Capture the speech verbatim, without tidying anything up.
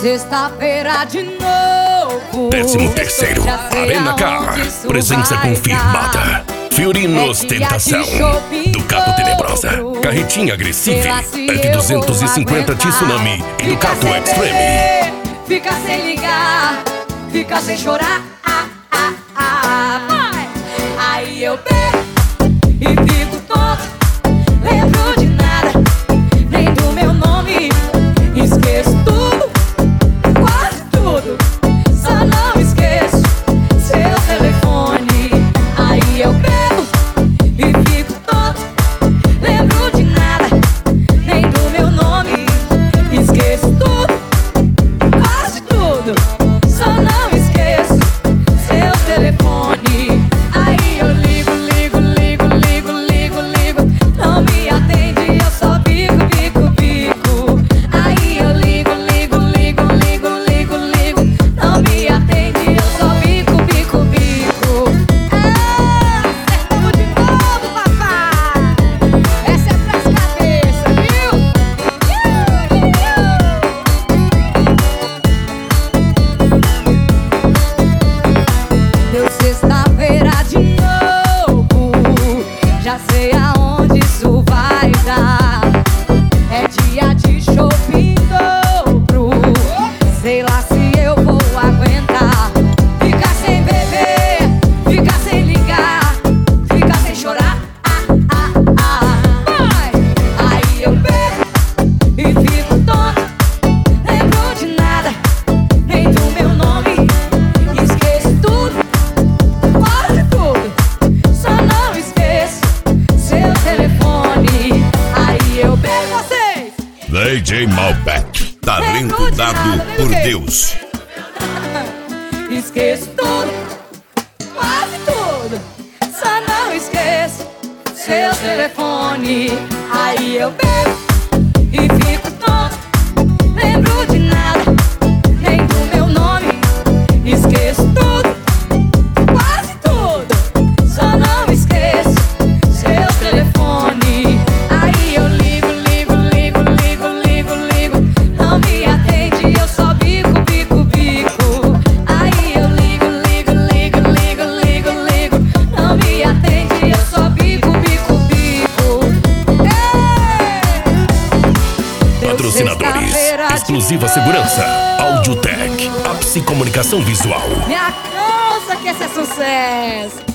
Sexta-feira de novo. Décimo terceiro, Arena Car. Presença confirmada. Fiorino Ostentação. Ducato Tenebrosa. Carretinha Agressive. F duzentos e cinquenta Tsunami. E Ducato Extreme. Fica sem ligar, fica sem chorar. Ah, ah, ah. Aí eu bebo e fico tonto. Lembro de nada, nem do meu nome. Esqueço tudo, quase tudo. Só não esqueço seu telefone. Aí eu bebo e fico tonto. Lembro de nada, nem do meu nome. Esqueço tudo, quase tudo. Só não esqueço seu telefone. Aí eu ligo, ligo, ligo, ligo, ligo, ligo. Não me atende, eu só bico, bico, bico. Aí eu ligo, ligo, ligo, ligo, ligo, ligo. Não me atende, eu só bico, bico, bico. Ah, acertamos de novo, papai. Essa é pras cabeças, viu? Deu sexta-feira de novo. Já sei aonde isso vai dar. É dia de shopping dobro. Sei lá se eu vou aguentar. Ficar sem beber, ficar sem ligar, ficar sem chorar. Ah, ah, ah. Vai! Aí eu bebo e fico tonto. Lembro de nada, nem do meu nome. Esqueço tudo, quase tudo. Só não esqueço seu telefone. Aí eu bebo vocês. D J Malbec. Talento dado por Deus. Esqueço tudo, quase tudo. Só não esqueço seu telefone. Aí eu bebo e fico tonto. Lembro de nada, nem do meu nome. Esqueço tudo, quase tudo. Só não esqueço seu telefone. Aí eu ligo, ligo, ligo, ligo, ligo, ligo. Não me atende, eu só bico, bico, bico. Aí eu ligo, ligo, ligo, ligo, ligo, ligo. Não me atende, eu só bico, bico, bico. Ei! Patrocinadores. Exclusiva Segurança. Audiotech. Apsi Comunicação Visual. Me alcança que esse é sucesso.